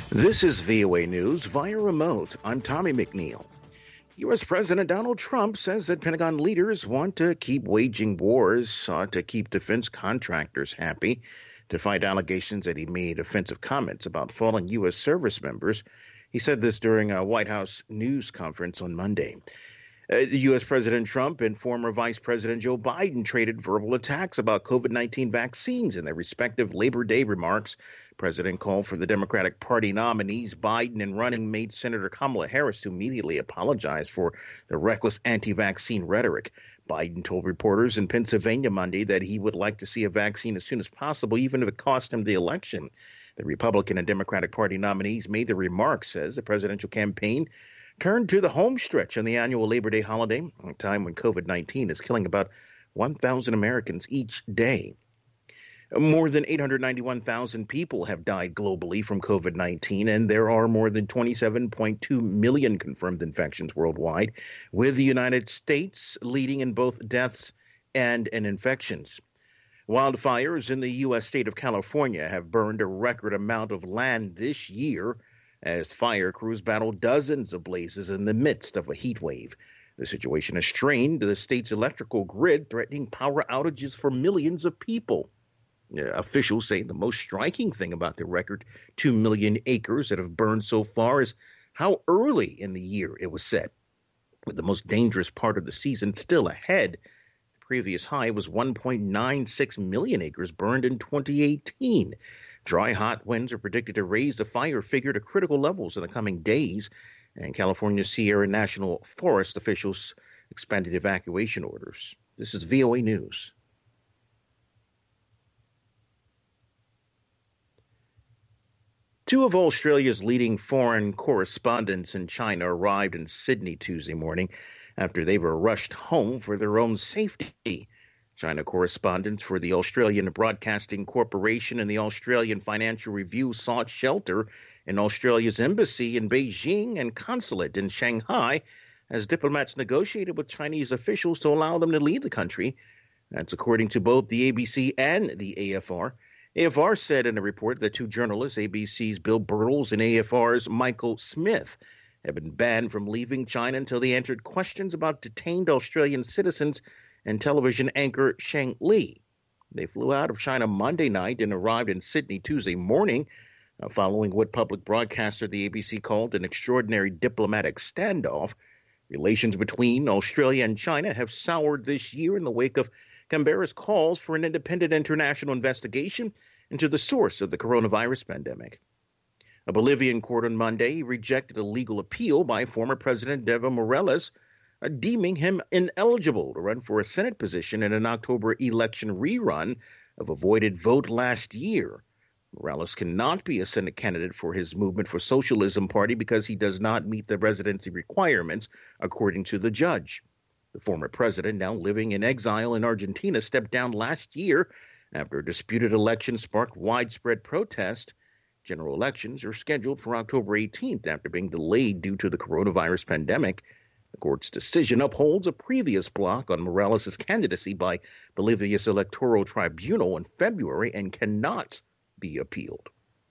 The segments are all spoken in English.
This is VOA News via remote. I'm Tommy McNeil. U.S. President Donald Trump says that Pentagon leaders want to keep waging wars to keep defense contractors happy, to fight allegations that he made offensive comments about fallen U.S. service members. He said this during a White House news conference on Monday. U.S. President Trump and former Vice President Joe Biden traded verbal attacks about COVID-19 vaccines in their respective Labor Day remarks. President called for the Democratic Party nominees, Biden and running mate Senator Kamala Harris, to immediately apologize for the reckless anti-vaccine rhetoric. Biden told reporters in Pennsylvania Monday that he would like to see a vaccine as soon as possible, even if it cost him the election. The Republican and Democratic Party nominees made the remark, says the presidential campaign turned to the home stretch on the annual Labor Day holiday, a time when COVID-19 is killing about 1,000 Americans each day. More than 891,000 people have died globally from COVID-19, and there are more than 27.2 million confirmed infections worldwide, with the United States leading in both deaths and in infections. Wildfires in the U.S. state of California have burned a record amount of land this year, as fire crews battle dozens of blazes in the midst of a heat wave. The situation has strained the state's electrical grid, threatening power outages for millions of people. Officials say the most striking thing about the record 2 million acres that have burned so far is how early in the year it was set, with the most dangerous part of the season still ahead. The previous high was 1.96 million acres burned in 2018. Dry, hot winds are predicted to raise the fire figure to critical levels in the coming days, and California's Sierra National Forest officials expanded evacuation orders. This is VOA News. Two of Australia's leading foreign correspondents in China arrived in Sydney Tuesday morning after they were rushed home for their own safety. China correspondents for the Australian Broadcasting Corporation and the Australian Financial Review sought shelter in Australia's embassy in Beijing and consulate in Shanghai as diplomats negotiated with Chinese officials to allow them to leave the country. That's according to both the ABC and the AFR. AFR said in a report that two journalists, ABC's Bill Birtles and AFR's Michael Smith, have been banned from leaving China until they answered questions about detained Australian citizens and television anchor Sheng Li. They flew out of China Monday night and arrived in Sydney Tuesday morning, following what public broadcaster the ABC called an extraordinary diplomatic standoff. Relations between Australia and China have soured this year in the wake of Canberra's calls for an independent international investigation into the source of the coronavirus pandemic. A Bolivian court on Monday rejected a legal appeal by former President Evo Morales, deeming him ineligible to run for a Senate position in an October election rerun of a voided vote last year. Morales cannot be a Senate candidate for his Movement for Socialism party because he does not meet the residency requirements, according to the judge. The former president, now living in exile in Argentina, stepped down last year after a disputed election sparked widespread protest. General elections are scheduled for October 18th after being delayed due to the coronavirus pandemic. The court's decision upholds a previous block on Morales' candidacy by Bolivia's Electoral Tribunal in February and cannot be appealed.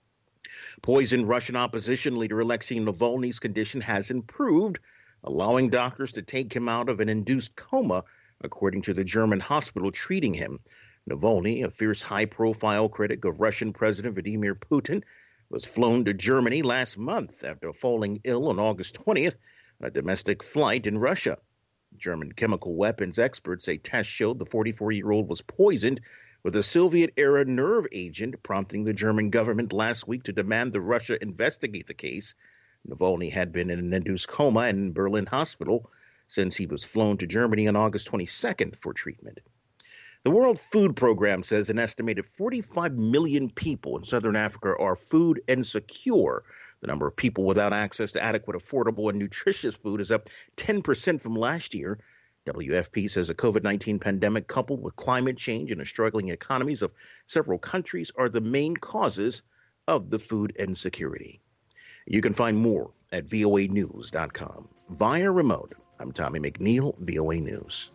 Poisoned Russian opposition leader Alexei Navalny's condition has improved, allowing doctors to take him out of an induced coma, according to the German hospital treating him. Navalny, a fierce high-profile critic of Russian President Vladimir Putin, was flown to Germany last month after falling ill on August 20th on a domestic flight in Russia. German chemical weapons experts say tests showed the 44-year-old was poisoned with a Soviet-era nerve agent, prompting the German government last week to demand that Russia investigate the case. Navalny had been in an induced coma in Berlin hospital since he was flown to Germany on August 22nd for treatment. The World Food Program says an estimated 45 million people in southern Africa are food insecure. The number of people without access to adequate, affordable, and nutritious food is up 10% from last year. WFP says the COVID-19 pandemic, coupled with climate change and the struggling economies of several countries, are the main causes of the food insecurity. You can find more at voanews.com. Via remote, I'm Tommy McNeil, VOA News.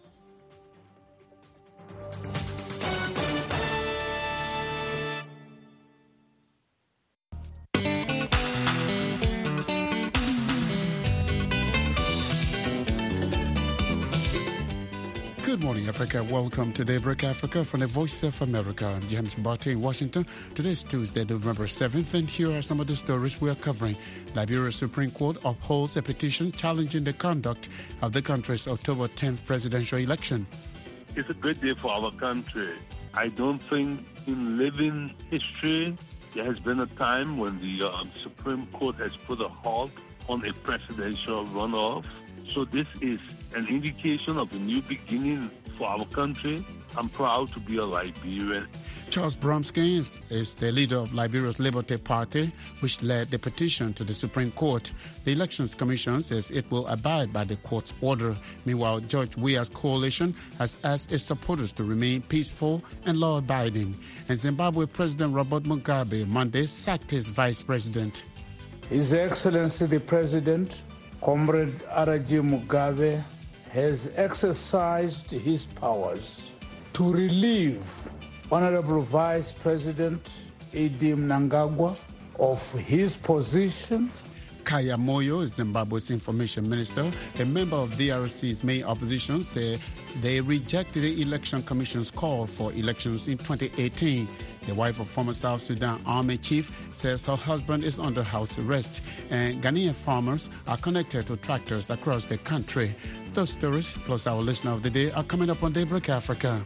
morning, Africa. Welcome to Daybreak Africa from the Voice of America. I'm James Barty in Washington. Today is Tuesday, November 7th, and here are some of the stories we are covering. Liberia's Supreme Court upholds a petition challenging the conduct of the country's October 10th presidential election. It's a good day for our country. I don't think in living history there has been a time when the Supreme Court has put a halt on a presidential runoff. So this is an indication of a new beginning for our country. I'm proud to be a Liberian. Charles Bromsky is the leader of Liberia's Liberty Party, which led the petition to the Supreme Court. The Elections Commission says it will abide by the court's order. Meanwhile, George Weah's coalition has asked its supporters to remain peaceful and law-abiding. And Zimbabwe President Robert Mugabe Monday sacked his vice president. His Excellency the President, Comrade R.G. Mugabe, has exercised his powers to relieve Honorable Vice President Edim Mnangagwa of his position. Kaya Moyo, Zimbabwe's information minister, a member of DRC's main opposition, said they rejected the Election Commission's call for elections in 2018. The wife of former South Sudan Army chief says her husband is under house arrest, and Ghanaian farmers are connected to tractors across the country. Those stories, plus our listener of the day, are coming up on Daybreak Africa.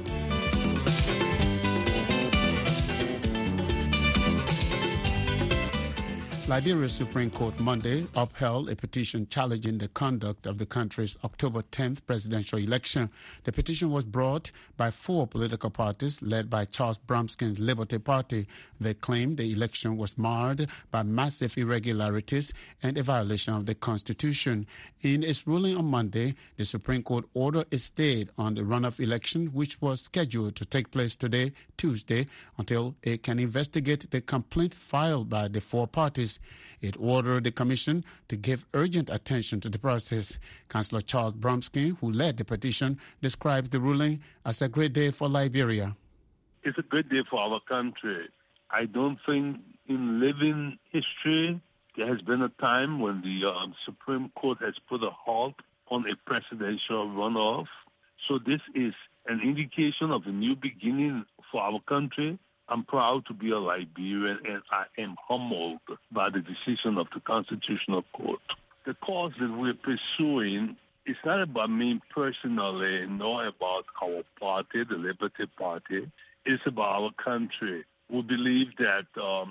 Liberia's Supreme Court Monday upheld a petition challenging the conduct of the country's October 10th presidential election. The petition was brought by four political parties led by Charles Bromsky's Liberty Party. They claimed the election was marred by massive irregularities and a violation of the Constitution. In its ruling on Monday, the Supreme Court ordered a stay on the runoff election, which was scheduled to take place today, Tuesday, until it can investigate the complaint filed by the four parties. It ordered the commission to give urgent attention to the process. Councillor Charles Bromsky, who led the petition, described the ruling as a great day for Liberia. It's a good day for our country. I don't think in living history there has been a time when the Supreme Court has put a halt on a presidential runoff. So this is an indication of a new beginning for our country. I'm proud to be a Liberian, and I am humbled by the decision of the Constitutional Court. The cause that we're pursuing is not about me personally, nor about our party, the Liberty Party. It's about our country. We believe that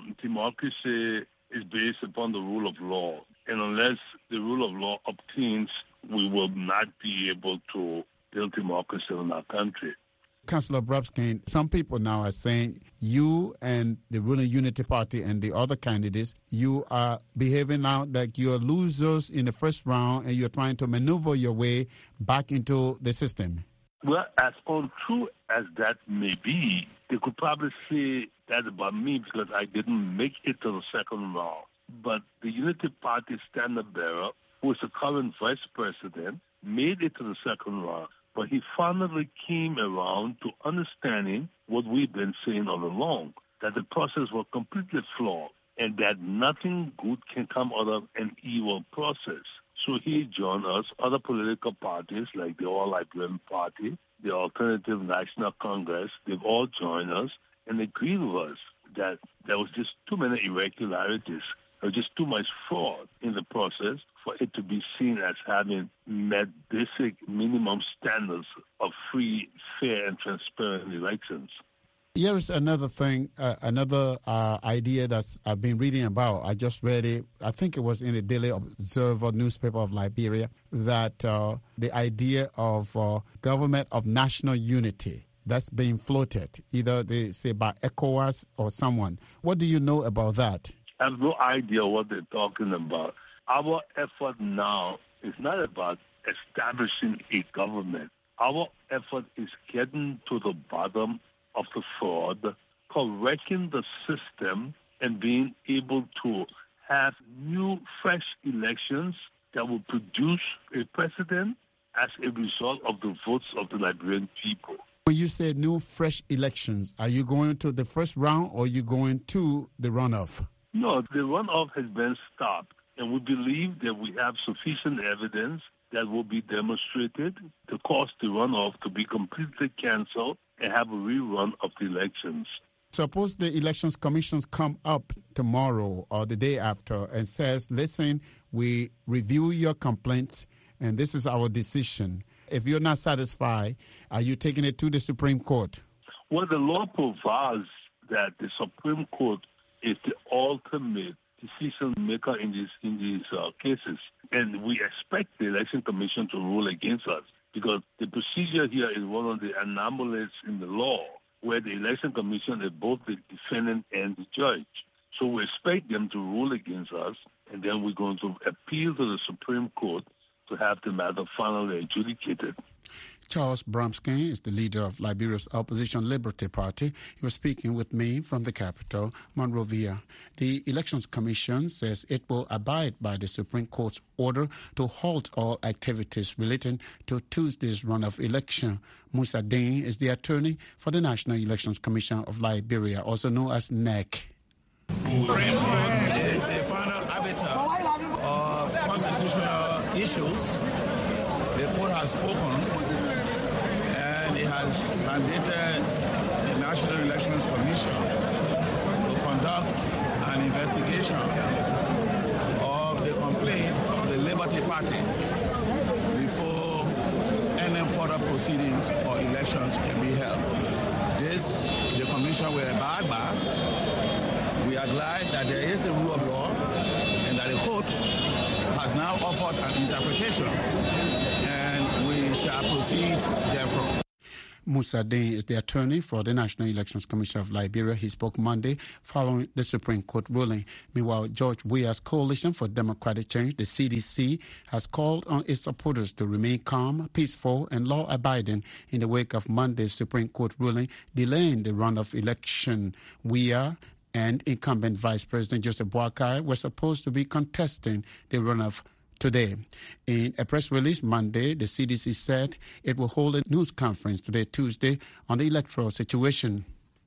democracy is based upon the rule of law. And unless the rule of law obtains, we will not be able to build democracy in our country. Councillor Bromsky, some people now are saying you and the ruling Unity Party and the other candidates, you are behaving now like you're losers in the first round and you're trying to maneuver your way back into the system. Well, as untrue as that may be, they could probably say that about me because I didn't make it to the second round. But the Unity Party standard bearer, who is the current vice president, made it to the second round. But he finally came around to understanding what we've been saying all along, that the process was completely flawed and that nothing good can come out of an evil process. So he joined us, other political parties like the All Liberian Party, the Alternative National Congress, they've all joined us and agreed with us that there was just too many irregularities. There was just too much fraud in the process for it to be seen as having met basic minimum standards of free, fair, and transparent elections. Here is another thing, another idea that I've been reading about. I just read it. I think it was in the Daily Observer newspaper of Liberia, that the idea of government of national unity that's being floated, either they say by ECOWAS or someone. What do you know about that? I have no idea what they're talking about. Our effort now is not about establishing a government. Our effort is getting to the bottom of the fraud, correcting the system, and being able to have new, fresh elections that will produce a president as a result of the votes of the Liberian people. When you say new, fresh elections, are you going to the first round or are you going to the runoff? No, the runoff has been stopped, and we believe that we have sufficient evidence that will be demonstrated to cause the runoff to be completely canceled and have a rerun of the elections. Suppose the Elections Commission come up tomorrow or the day after and says, listen, we review your complaints and this is our decision. If you're not satisfied, are you taking it to the Supreme Court? Well, the law provides that the Supreme Court is the ultimate decision maker in these cases. And we expect the Election Commission to rule against us because the procedure here is one of the anomalies in the law where the Election Commission is both the defendant and the judge. So we expect them to rule against us, and then we're going to appeal to the Supreme Court to have the matter finally adjudicated. Charles Bromsky is the leader of Liberia's opposition Liberty Party. He was speaking with me from the capital, Monrovia. The Elections Commission says it will abide by the Supreme Court's order to halt all activities relating to Tuesday's runoff election. Musa Dane is the attorney for the National Elections Commission of Liberia, also known as NEC. Supreme Court is the final arbiter of constitutional issues. The court has spoken and it has mandated the National Elections Commission to conduct an investigation of the complaint of the Liberty Party before any further proceedings or elections can be held. This, the Commission will abide by. We are glad that there is the rule of law and that the court has now offered an interpretation and we shall proceed therefrom. Musa Dane is the attorney for the National Elections Commission of Liberia. He spoke Monday following the Supreme Court ruling. Meanwhile, George Weah's Coalition for Democratic Change, the CDC, has called on its supporters to remain calm, peaceful, and law-abiding in the wake of Monday's Supreme Court ruling delaying the runoff election. Weah and incumbent Vice President Joseph Boakai were supposed to be contesting the runoff today. In a press release Monday, the CDC said it will hold a news conference today, Tuesday, on the electoral situation.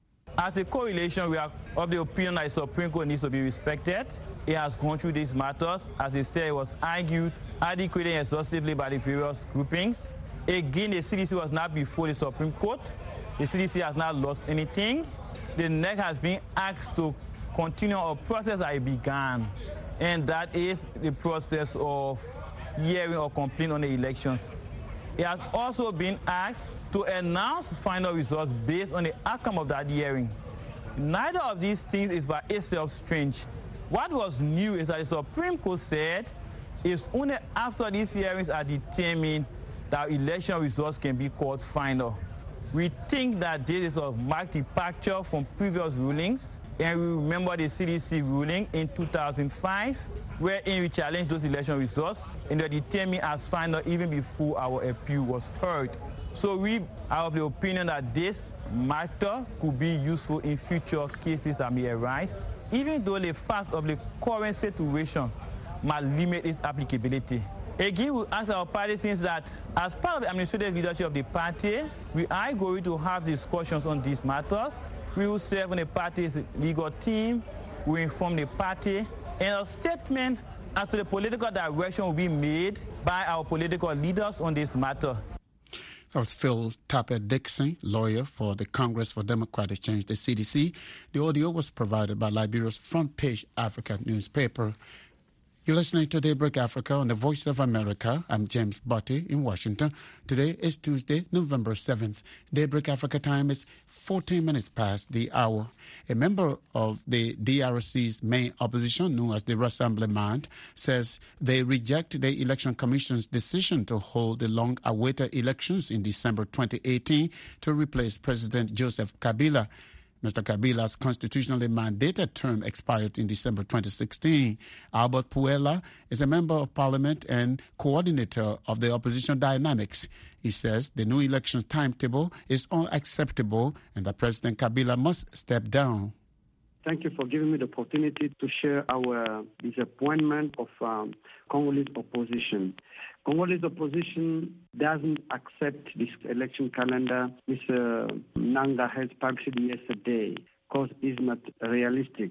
As a coalition, we are of the opinion that the Supreme Court needs to be respected. It has gone through these matters. As they say, it was argued adequately and exhaustively by the various groupings. Again, the CDC was not before the Supreme Court. The CDC has not lost anything. The NEC has been asked to continue a process that it began, and that is the process of hearing or complaint on the elections. It has also been asked to announce final results based on the outcome of that hearing. Neither of these things is by itself strange. What was new is that the Supreme Court said it's only after these hearings are determined that election results can be called final. We think that this is a marked departure from previous rulings, and we remember the CDC ruling in 2005, wherein we challenged those election results and were determined as final even before our appeal was heard. So we are of the opinion that this matter could be useful in future cases that may arise, even though the facts of the current situation might limit its applicability. Again, we ask our partisans that as part of the administrative leadership of the party, we are going to have discussions on these matters. We will serve on the party's legal team, we inform the party, and a statement as to the political direction will be made by our political leaders on this matter. That was Phil Tapper Dixon, lawyer for the Congress for Democratic Change, the CDC. The audio was provided by Liberia's Front Page Africa newspaper. You're listening to Daybreak Africa on the Voice of America. I'm James Botti in Washington. Today is Tuesday, November 7th. Daybreak Africa time is 14 minutes past the hour. A member of the DRC's main opposition, known as the Rassemblement, says they reject the Election Commission's decision to hold the long-awaited elections in December 2018 to replace President Joseph Kabila. Mr. Kabila's constitutionally mandated term expired in December 2016. Albert Puella is a member of parliament and coordinator of the opposition dynamics. He says the new election timetable is unacceptable and that President Kabila must step down. Thank you for giving me the opportunity to share our disappointment of Congolese opposition. Congolese opposition doesn't accept this election calendar Mr. Nanga has published yesterday because it's not realistic.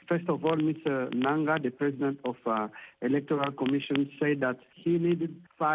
First of all, Mr. Nanga, the president of Electoral Commission, said that he needed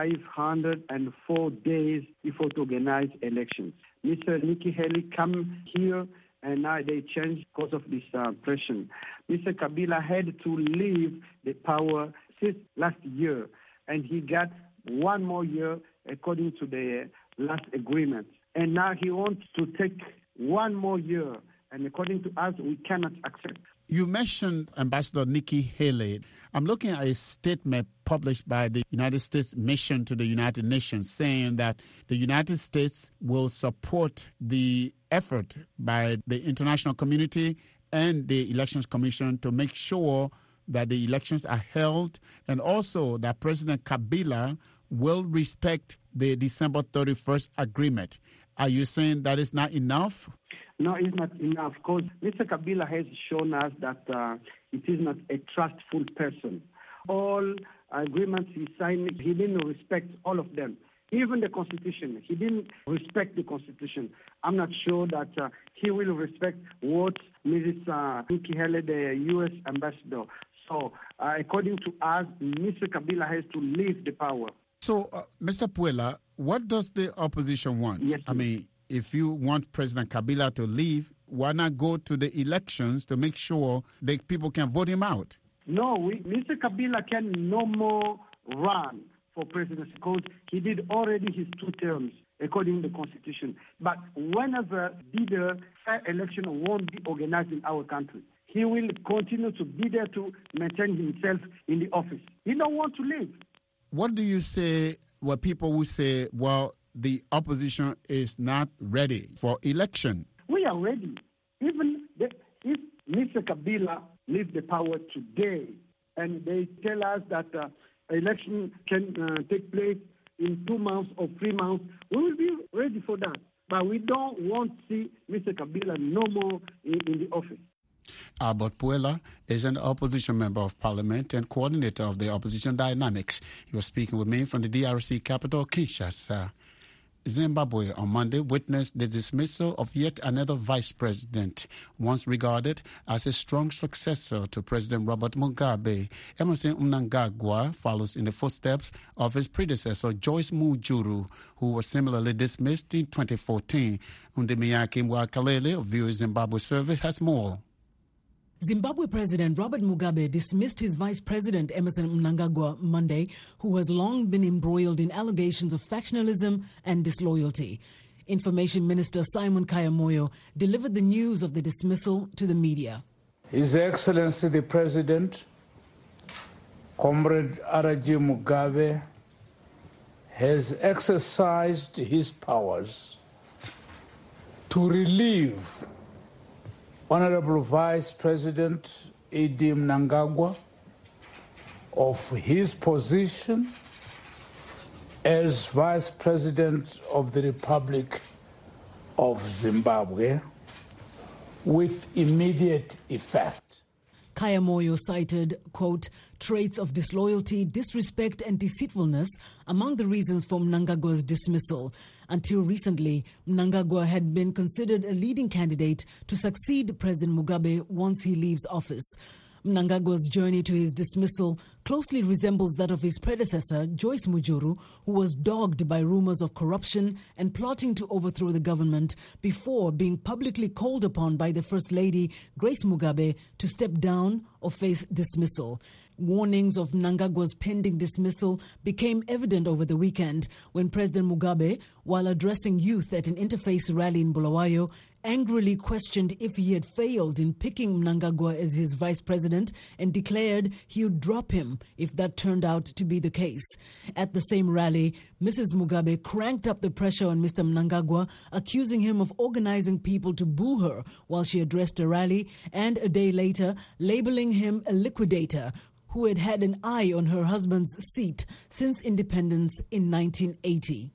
504 days before to organize elections. Mr. Nikki Haley come here and now they changed because of this pressure. Mr. Kabila had to leave the power since last year, and he got one more year according to the last agreement. And now he wants to take one more year, and according to us, we cannot accept. You mentioned Ambassador Nikki Haley. I'm looking at a statement published by the United States Mission to the United Nations saying that the United States will support the effort by the international community and the Elections Commission to make sure that the elections are held, and also that President Kabila will respect the December 31st agreement. Are you saying that is not enough? No, it's not enough, because Mr. Kabila has shown us that it is not a trustful person. All agreements he signed, he didn't respect all of them. Even the Constitution, he didn't respect the Constitution. I'm not sure that he will respect what Mrs. Nikki Haley, the U.S. ambassador. So, according to us, Mr. Kabila has to leave the power. So, Mr. Puela, what does the opposition want? Yes, I mean, if you want President Kabila to leave, why not go to the elections to make sure that people can vote him out? No, Mr. Kabila can no more run for presidency because he did already his 2 terms according to the Constitution. But whenever the fair election won't be organized in our country, he will continue to be there to maintain himself in the office. He don't want to leave. What do you say when people will say, well, the opposition is not ready for election? We are ready. Even if Mr. Kabila leaves the power today and they tell us that election can take place in 2 months or 3 months, we will be ready for that. But we don't want to see Mr. Kabila no more in the office. Albert Puela is an opposition member of parliament and coordinator of the opposition dynamics. He was speaking with me from the DRC capital, Kinshasa. Zimbabwe on Monday witnessed the dismissal of yet another vice president, once regarded as a strong successor to President Robert Mugabe. Emmerson Mnangagwa follows in the footsteps of his predecessor, Joyce Mujuru, who was similarly dismissed in 2014. Undemiyaki Mwakalele of VOA Zimbabwe Service has more. Zimbabwe President Robert Mugabe dismissed his vice president Emmerson Mnangagwa Monday, who has long been embroiled in allegations of factionalism and disloyalty. Information Minister Simon Kaya-Moyo delivered the news of the dismissal to the media. His Excellency the President, Comrade Araji Mugabe, has exercised his powers to relieve Honorable Vice President Edi Mnangagwa of his position as Vice President of the Republic of Zimbabwe with immediate effect. Kaya-Moyo cited, quote, traits of disloyalty, disrespect and deceitfulness among the reasons for Mnangagwa's dismissal. Until recently, Mnangagwa had been considered a leading candidate to succeed President Mugabe once he leaves office. Mnangagwa's journey to his dismissal closely resembles that of his predecessor, Joyce Mujuru, who was dogged by rumors of corruption and plotting to overthrow the government before being publicly called upon by the First Lady, Grace Mugabe, to step down or face dismissal. Warnings of Mnangagwa's pending dismissal became evident over the weekend when President Mugabe, while addressing youth at an interfaith rally in Bulawayo, angrily questioned if he had failed in picking Mnangagwa as his vice president and declared he would drop him if that turned out to be the case. At the same rally, Mrs. Mugabe cranked up the pressure on Mr. Mnangagwa, accusing him of organizing people to boo her while she addressed a rally, and a day later, labeling him a liquidator who had had an eye on her husband's seat since independence in 1980.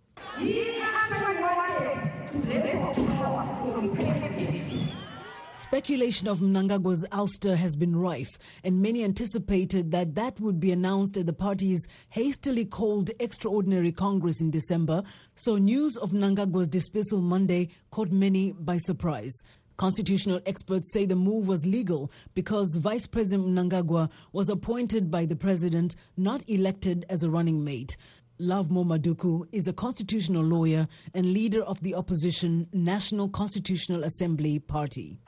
Speculation of Mnangagwa's ouster has been rife, and many anticipated that would be announced at the party's hastily called Extraordinary Congress in December, so news of Mnangagwa's dismissal Monday caught many by surprise. Constitutional experts say the move was legal because Vice President Mnangagwa was appointed by the president, not elected as a running mate. Love Momaduku is a constitutional lawyer and leader of the opposition National Constitutional Assembly Party.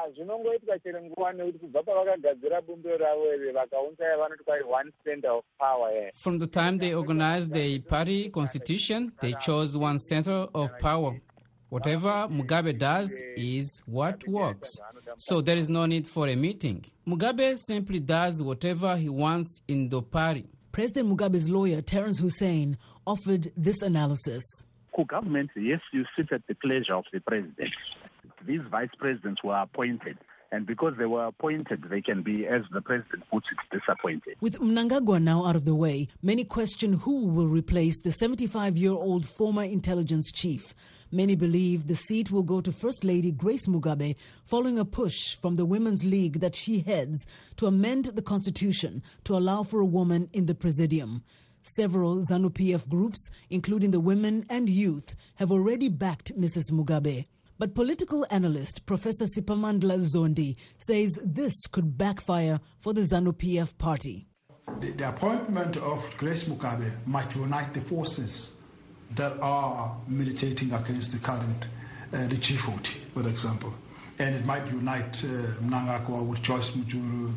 From the time they organized the party constitution, they chose one center of power. Whatever Mugabe does is what works. So there is no need for a meeting. Mugabe simply does whatever he wants in the party. President Mugabe's lawyer, Terence Hussein, offered this analysis. Government, yes, you sit at the pleasure of the president. These vice presidents were appointed. And because they were appointed, they can be, as the president puts it, disappointed. With Mnangagwa now out of the way, many question who will replace the 75-year-old former intelligence chief. Many believe the seat will go to First Lady Grace Mugabe following a push from the Women's League that she heads to amend the constitution to allow for a woman in the presidium. Several ZANU-PF groups, including the women and youth, have already backed Mrs. Mugabe. But political analyst Professor Sipamandla Zondi says this could backfire for the ZANU-PF party. The appointment of Grace Mugabe might unite the forces that are militating against the current, the G40, for example. And it might unite Mnangagwa with Joyce Mujuru,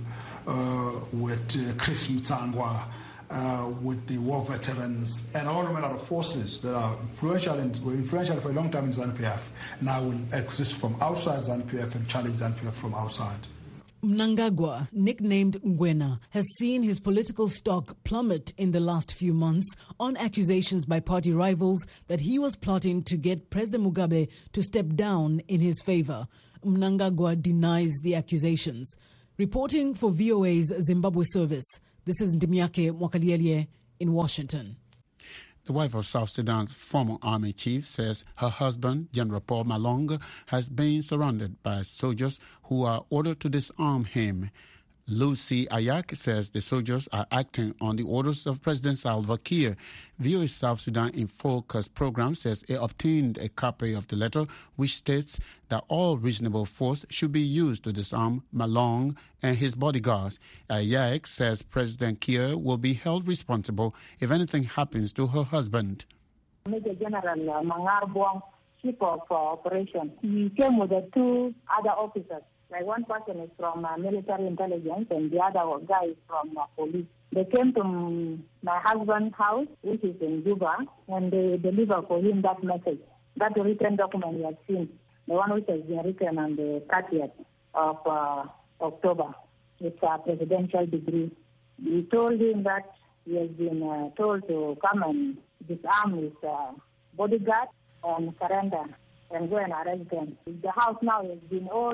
with Chris Mtsangwa, with the war veterans, and all manner of forces that are were influential for a long time in ZANU-PF, now will exist from outside ZANU-PF and challenge ZANU-PF from outside. Mnangagwa, nicknamed Ngwena, has seen his political stock plummet in the last few months on accusations by party rivals that he was plotting to get President Mugabe to step down in his favor. Mnangagwa denies the accusations. Reporting for VOA's Zimbabwe service, this is Ndimiake Mwakalielye in Washington. The wife of South Sudan's former army chief says her husband, General Paul Malong, has been surrounded by soldiers who are ordered to disarm him. Lucy Ayak says the soldiers are acting on the orders of President Salva Kiir. VOA South Sudan in Focus program says it obtained a copy of the letter which states that all reasonable force should be used to disarm Malong and his bodyguards. Ayak says President Kiir will be held responsible if anything happens to her husband. Major General Mangar Buang, chief of operation, he came with the two other officers. Like one person is from military intelligence and the other guy is from police. They came to my husband's house, which is in Juba, and they delivered for him that message. That written document you have seen, the one which has been written on the 30th of October. It's a presidential degree. We told him that he has been told to come and disarm his bodyguard and surrender and go and arrest them. The house now has been all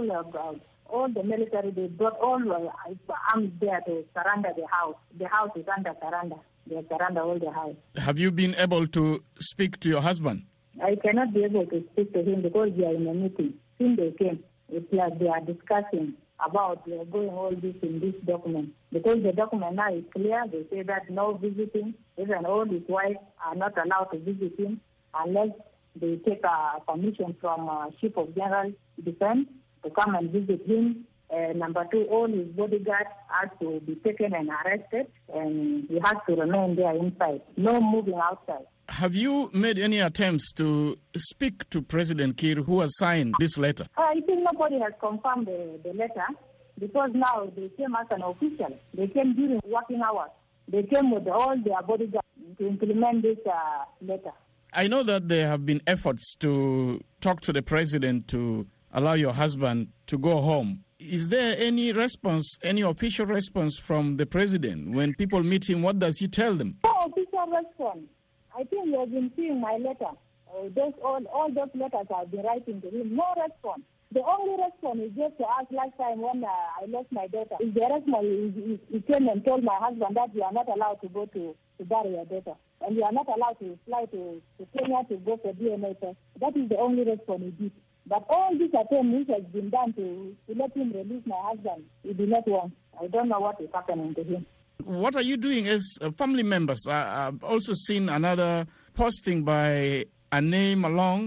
the military, they brought all arms there to surrender the house. The house is under surrender. They surrender all the house. Have you been able to speak to your husband? I cannot be able to speak to him because they are in a meeting. Since they came, it's like they are discussing about going all this in this document. Because the document now is clear, they say that no visiting, even all his wives are not allowed to visit him unless they take a permission from Chief of General Defense to come and visit him. Number two, all his bodyguards have to be taken and arrested, and he has to remain there inside. No moving outside. Have you made any attempts to speak to President Kiir, who has signed this letter? I think nobody has confirmed the letter because now they came as an official. They came during working hours. They came with all their bodyguards to implement this letter. I know that there have been efforts to talk to the president to allow your husband to go home. Is there any response, any official response from the president? When people meet him, what does he tell them? No official response. I think you have been seeing my letter. All those letters I've been writing to him. No response. The only response is just to ask last time when I lost my daughter. Is the response, he came and told my husband that you are not allowed to go to bury your daughter. And you are not allowed to fly to Kenya to go for DNA test. That is the only response he did. But all this attempt which has been done to let him release my husband, he did not want. I don't know what is happening to him. What are you doing as family members? I've also seen another posting by Ane Malong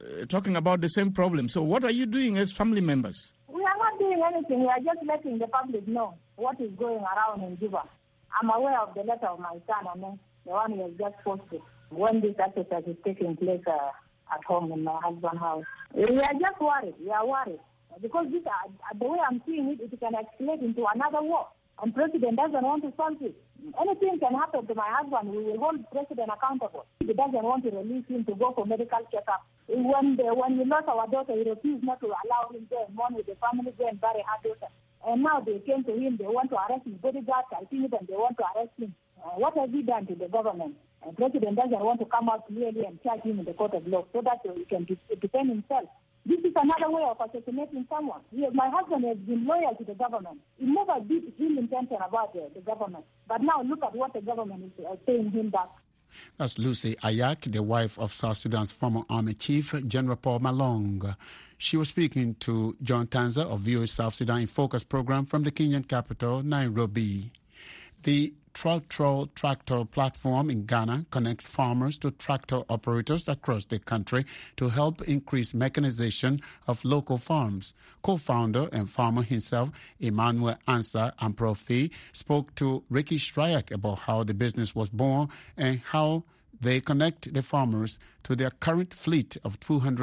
talking about the same problem. So what are you doing as family members? We are not doing anything. We are just letting the public know what is going around in Juba. I'm aware of the letter of my son, and then the one he has just posted when this exercise is taking place at home in my husband's house. We are just worried. We are worried. Because this, the way I'm seeing it, it can escalate into another war. And President doesn't want to solve it. Anything can happen to my husband. We will hold President accountable. He doesn't want to release him to go for medical checkup. When we lost our daughter, he refused not to allow him to mourn with the family, go and bury her daughter. And now they came to him, they want to arrest his bodyguards, I think, and they want to arrest him. What has he done to the government? And President doesn't want to come out clearly and charge him in the court of law so that he can defend himself. This is another way of assassinating someone. My husband has been loyal to the government. He never did ill intention about the government. But now look at what the government is paying him back. That's Lucy Ayak, the wife of South Sudan's former Army Chief, General Paul Malong. She was speaking to John Tanza of VOA South Sudan in Focus program from the Kenyan capital, Nairobi. The Trotro Tractor platform in Ghana connects farmers to tractor operators across the country to help increase mechanization of local farms. Co-founder and farmer himself, Emmanuel Ansah Amprofi, spoke to Ricky Stryak about how the business was born and how they connect the farmers to their current fleet of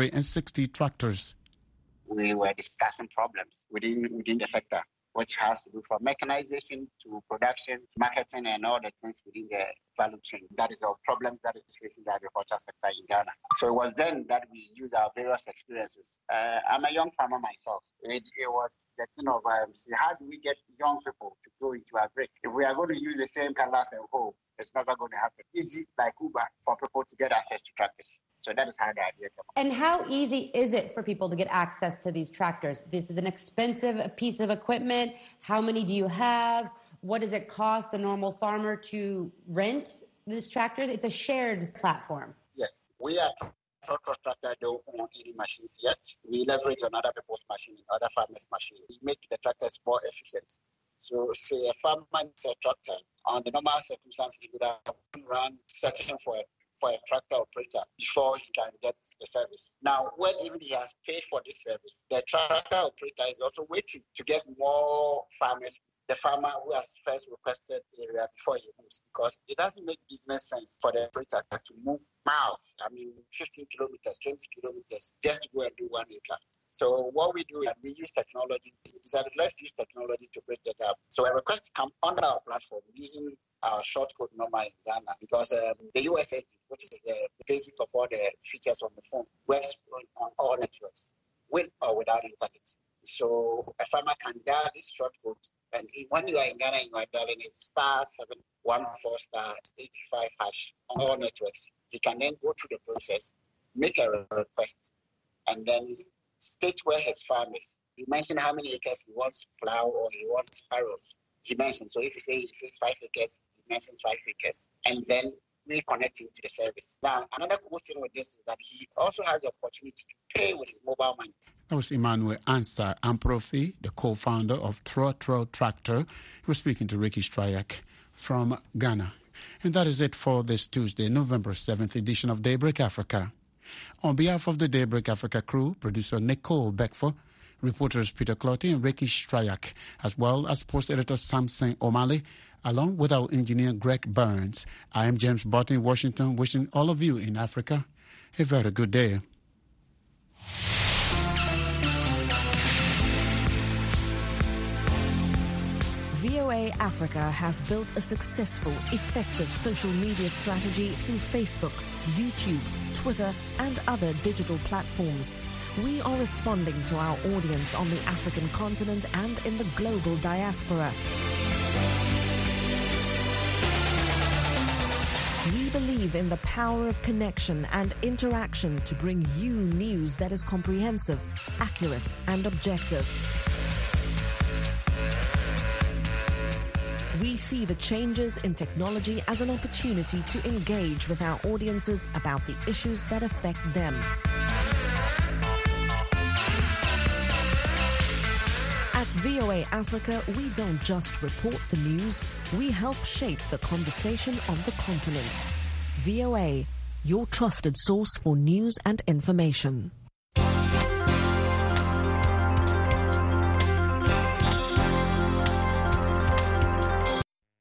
260 tractors. We were discussing problems within the sector, which has to do from mechanization to production, marketing, and all the things within the value chain. That is our problem that is facing the agriculture sector in Ghana. So it was then that we used our various experiences. I'm a young farmer myself. It was the thing of, how do we get young people to go into agri? If we are going to use the same canvas and hoe, it's never going to happen. Easy like Uber for people to get access to tractors. So that is how the idea came. And how easy is it for people to get access to these tractors? This is an expensive piece of equipment. How many do you have? What does it cost a normal farmer to rent these tractors? It's a shared platform. Yes, we are Tractor don't own any machines yet. We leverage on other people's machines, other farmers' machines. We make the tractors more efficient. So, say a farmer needs a tractor, on the normal circumstances, he would have run searching for a tractor operator before he can get the service. Now, when even he has paid for this service, the tractor operator is also waiting to get more farmers, the farmer who has first requested the area before he moves, because it doesn't make business sense for the operator to move miles, 15 kilometers, 20 kilometers, just to go and do 1 acre. So what we do is we use technology. We decided let's use technology to bridge that up. So a request come on our platform using our short code number in Ghana, because the USSD, which is the basic of all the features on the phone, works on all networks, with or without internet. So a farmer can dial this short code, and when you are in Ghana, you are dialing it *714*85# on all networks. He can then go through the process, make a request, and then state where his farm is. He mentioned how many acres he wants to plow or he wants furrows. He mentioned, so if he says 5 acres, he mentioned 5 acres. And then we connect him to the service. Now, another cool thing with this is that he also has the opportunity to pay with his mobile money. That was Emmanuel Ansah Amprofi, the co-founder of Trotro Tractor. He was speaking to Ricky Stryak from Ghana. And that is it for this Tuesday, November 7th edition of Daybreak Africa. On behalf of the Daybreak Africa crew, producer Nicole Beckford, reporters Peter Clotty and Ricky Stryak, as well as post editor Samson O'Malley, along with our engineer Greg Burns, I am James Barton in Washington, wishing all of you in Africa a very good day. VOA Africa has built a successful, effective social media strategy through Facebook, YouTube, Twitter, and other digital platforms. We are responding to our audience on the African continent and in the global diaspora. We believe in the power of connection and interaction to bring you news that is comprehensive, accurate, and objective. We see the changes in technology as an opportunity to engage with our audiences about the issues that affect them. At VOA Africa, we don't just report the news, we help shape the conversation on the continent. VOA, your trusted source for news and information.